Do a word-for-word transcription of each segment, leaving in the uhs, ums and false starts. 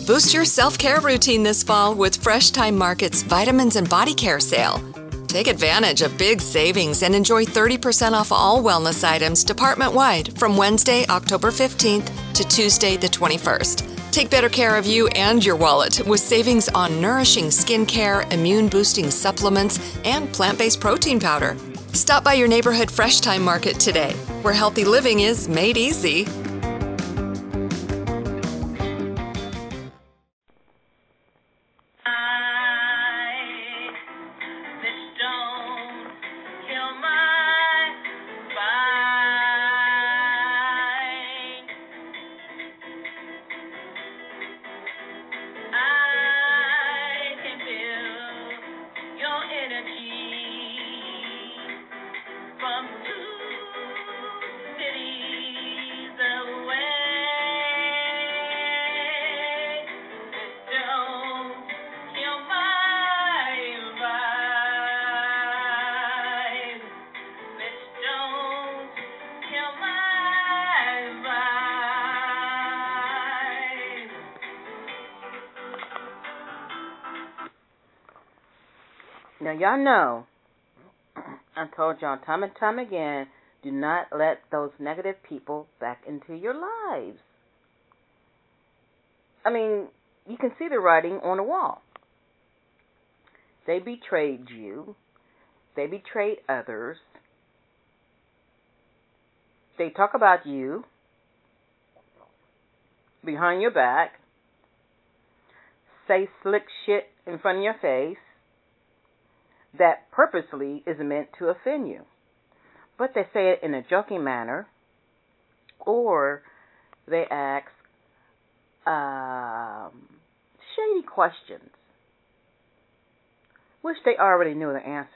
Boost your self-care routine this fall with Fresh Time Market's Vitamins and Body Care sale. Take advantage of big savings and enjoy thirty percent off all wellness items department-wide from Wednesday, October fifteenth to Tuesday, the twenty-first. Take better care of you and your wallet with savings on nourishing skincare, immune-boosting supplements, and plant-based protein powder. Stop by your neighborhood Fresh Time Market today, where healthy living is made easy. Now, y'all know, I told y'all time and time again, do not let those negative people back into your lives. I mean, you can see the writing on the wall. They betrayed you. They betrayed others. They talk about you behind your back, say slick shit in front of your face that purposely is meant to offend you. But they say it in a joking manner, or they ask um, shady questions, which they already knew the answer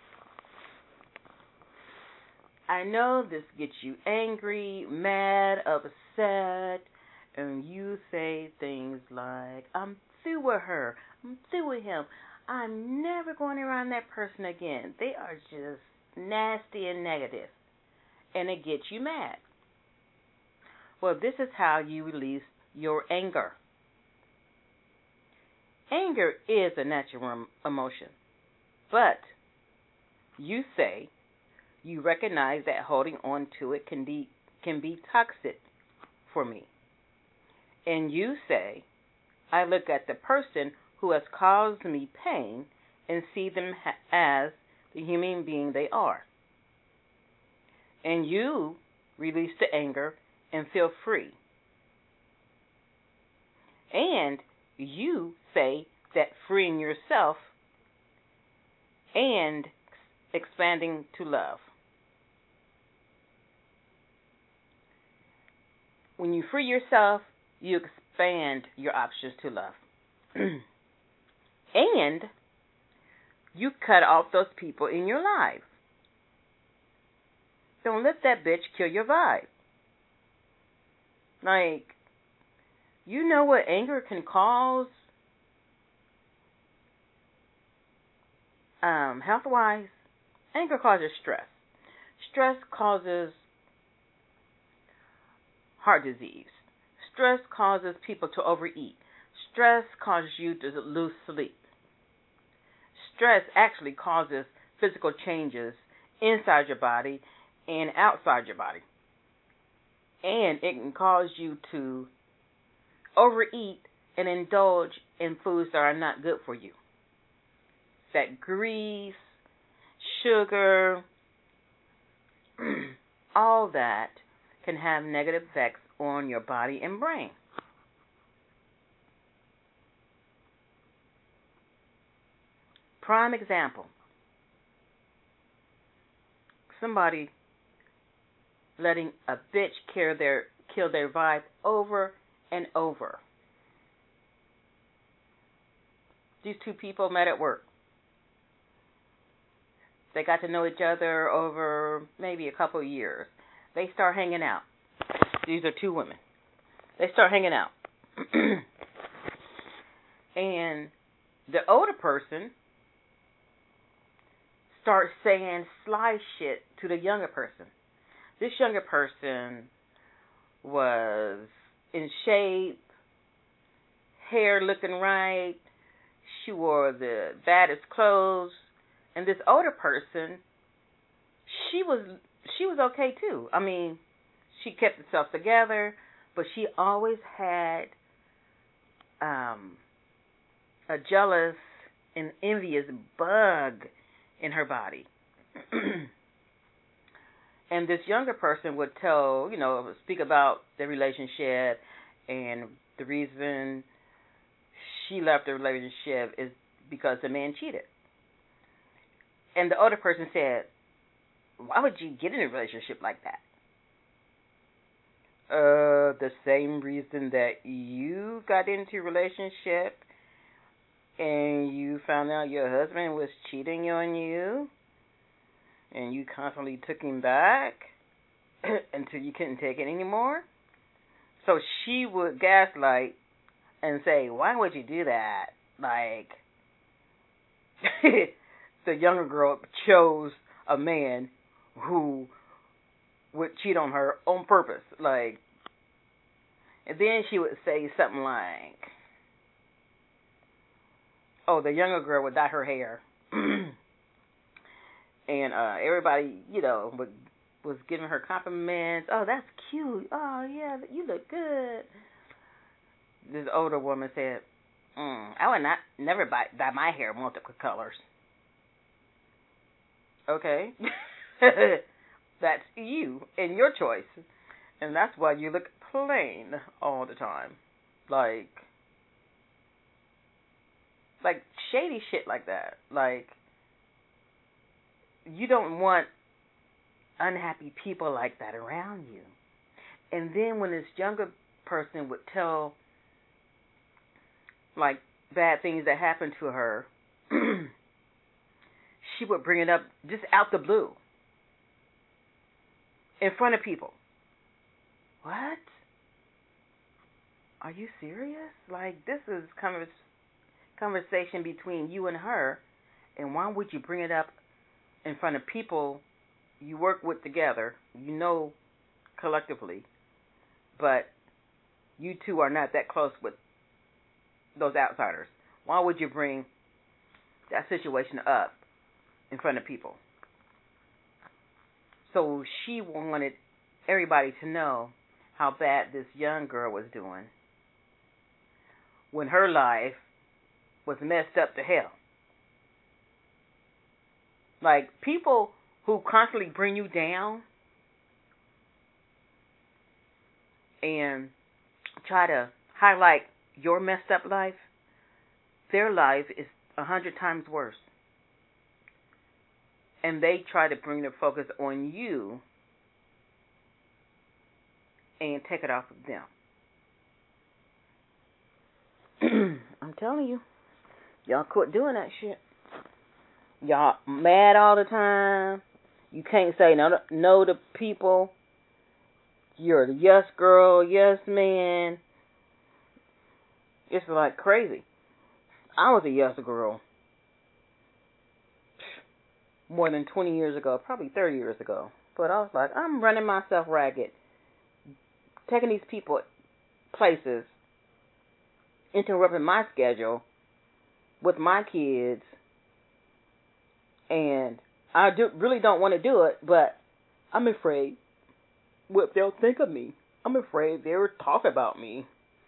to. I know this gets you angry, mad, upset, and you say things like, I'm through with her, I'm through with him, I'm never going around that person again. They are just nasty and negative. And it gets you mad. Well, this is how you release your anger. Anger is a natural emotion. But you say you recognize that holding on to it can be, can be toxic for me. And you say, I look at the person who has caused me pain and see them ha- as the human being they are. And you release the anger and feel free. And you say that freeing yourself and expanding to love. When you free yourself, you expand your options to love. And you cut off those people in your life. Don't let that bitch kill your vibe. Like, you know what anger can cause? Um, health-wise, anger causes stress. Stress causes heart disease. Stress causes people to overeat. Stress causes you to lose sleep. Stress actually causes physical changes inside your body and outside your body. And it can cause you to overeat and indulge in foods that are not good for you. That grease, sugar, all that can have negative effects on your body and brain. Prime example. Somebody letting a bitch kill their, kill their vibe over and over. These two people met at work. They got to know each other over maybe a couple of years. They start hanging out. These are two women. They start hanging out. And the older person starts saying sly shit to the younger person. This younger person was in shape, hair looking right. She wore the baddest clothes. And this older person, she was she was okay too. I mean, she kept herself together, but she always had um, a jealous and envious bug in her body. And this younger person would tell, you know, speak about their relationship, and the reason she left the relationship is because the man cheated. And the older person said, why would you get in a relationship like that? Uh, the same reason that you got into a relationship and you found out your husband was cheating on you, and you constantly took him back until you couldn't take it anymore. So she would gaslight and say, why would you do that? Like, the younger girl chose a man who would cheat on her on purpose. Like, and then she would say something like, oh, the younger girl would dye her hair. And uh, everybody, you know, would, was giving her compliments. Oh, that's cute. Oh, yeah, you look good. This older woman said, mm, I would not never buy, dye my hair multiple colors. Okay. That's you and your choice. And that's why you look plain all the time. Like, like shady shit like that. Like, you don't want unhappy people like that around you. And then when this younger person would tell, like, bad things that happened to her, she would bring it up just out the blue, in front of people. What? Are you serious? Like, this is convers- conversation between you and her, and why would you bring it up in front of people you work with together, you know, collectively, but you two are not that close with those outsiders? Why would you bring that situation up in front of people? So she wanted everybody to know how bad this young girl was doing when her life was messed up to hell. Like, people who constantly bring you down and try to highlight your messed up life, their life is a hundred times worse. And they try to bring their focus on you and take it off of them. I'm telling you, y'all quit doing that shit. Y'all mad all the time. You can't say no to, no to people. You're the yes girl, yes man. It's like crazy. I was a yes girl more than twenty years ago, probably thirty years ago. But I was like, I'm running myself ragged, taking these people places, interrupting my schedule with my kids, and I do, really don't want to do it, but I'm afraid what they'll think of me. I'm afraid they'll talk about me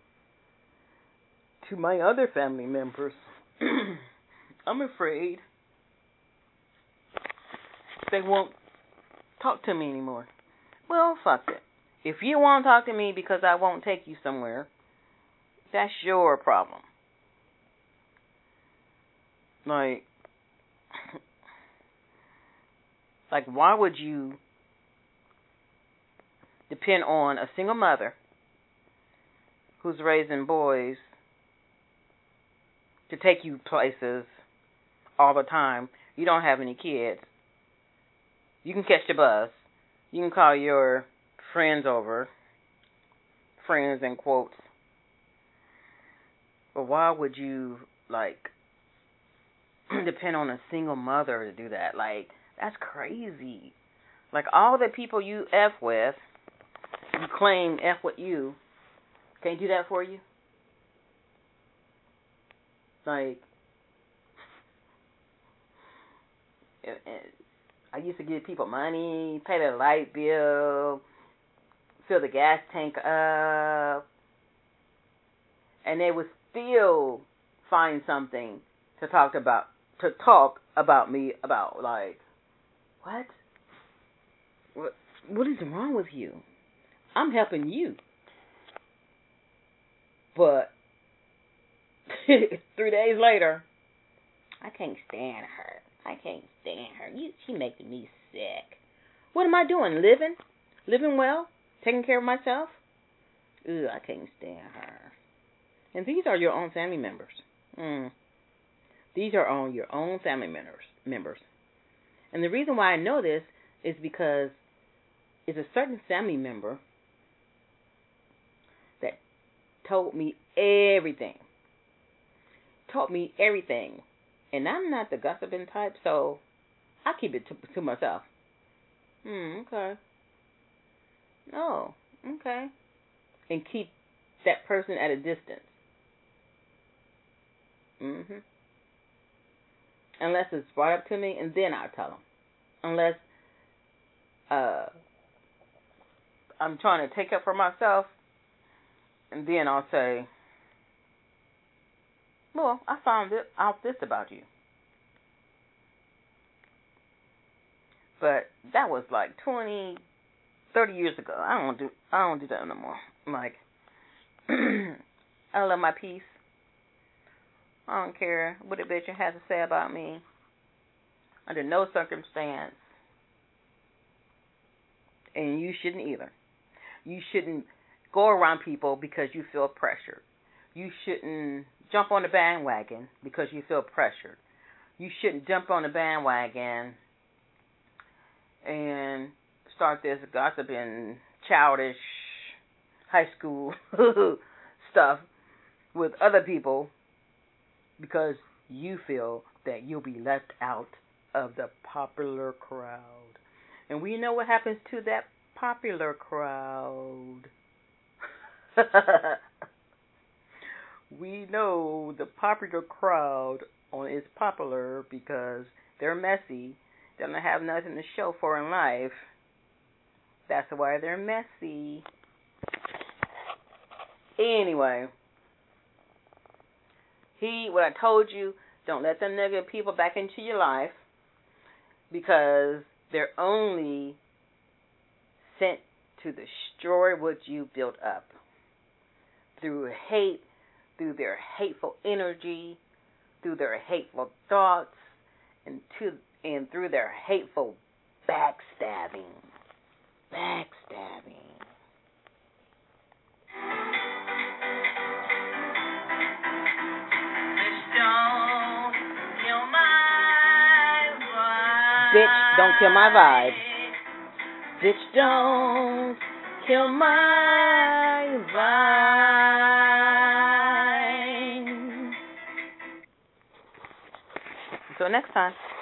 to my other family members. I'm afraid they won't talk to me anymore. Well, fuck it. If you won't talk to me because I won't take you somewhere, that's your problem. Like, like, why would you depend on a single mother who's raising boys to take you places all the time? You don't have any kids. You can catch the bus. You can call your friends over. Friends in quotes. But why would you, like, depend on a single mother to do that? Like, that's crazy. Like, all the people you F with, you claim F with you, can't do that for you? Like, I used to give people money, pay their light bill, fill the gas tank up, and they would still find something to talk about, to talk about me about. Like, what? What? What is wrong with you? I'm helping you. But three days later, I can't stand her. I can't stand her. You, she making me sick. What am I doing? Living? Living well? Taking care of myself? Ugh, I can't stand her. And these are your own family members. Mm. These are on your own family members. Members. And the reason why I know this is because it's a certain family member that told me everything. Told me everything. And I'm not the gossiping type, so I keep it to, to myself. Hmm, okay. Oh, okay. And keep that person at a distance. Mm-hmm. Unless it's brought up to me, and then I'll tell them. Unless uh, I'm trying to take up for myself, and then I'll say, well, I found it, out this about you. But that was like twenty, thirty years ago. I don't do I don't do that no more. I'm like, I love my peace. I don't care what a bitch has to say about me. Under no circumstance. And you shouldn't either. You shouldn't go around people because you feel pressured. You shouldn't jump on the bandwagon because you feel pressured. You shouldn't jump on the bandwagon and start this gossiping, childish, high school stuff with other people because you feel that you'll be left out of the popular crowd. And we know what happens to that popular crowd. We know the popular crowd is popular because they're messy. They don't have nothing to show for in life. That's why they're messy. Anyway, he, what I told you, don't let them negative people back into your life because they're only sent to destroy what you built up through hate, through their hateful energy, through their hateful thoughts, and to and through their hateful backstabbing. Backstabbing. Bitch, don't kill my vibe. Bitch, don't kill my vibe. Until next time.